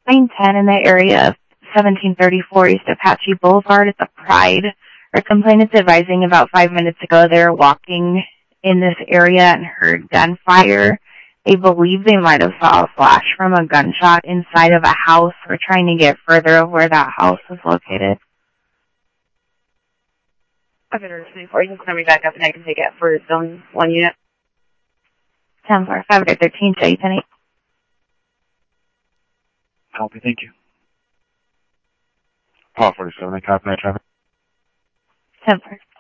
Line 10 in the area of 1734 East Apache Boulevard at the Pride. Our complainant's advising about 5 minutes ago they were walking in this area and heard gunfire. They believe they might have saw a flash from a gunshot inside of a house. We're trying to get further of where that house is located. I've entered 24. You can clear me back up and I can take it for zone 1 unit. 10-4, 513, show you 10-8. Copy, thank you. Paul 47, I copy that traffic. 10-4.